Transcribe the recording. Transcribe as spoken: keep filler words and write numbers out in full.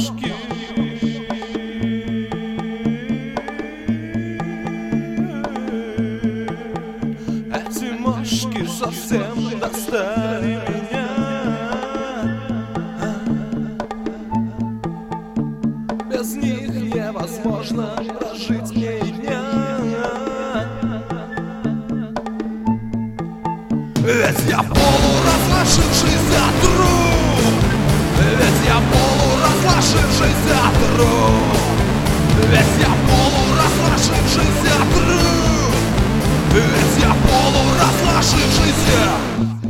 мошки. Эти мошки совсем достали меня. Без них невозможно прожить мне и дня. Ведь я полуразложившийся труп. Ведь я полуразложившийся труп. Ведь я полуразложившийся труп. Ведь я полуразложившийся.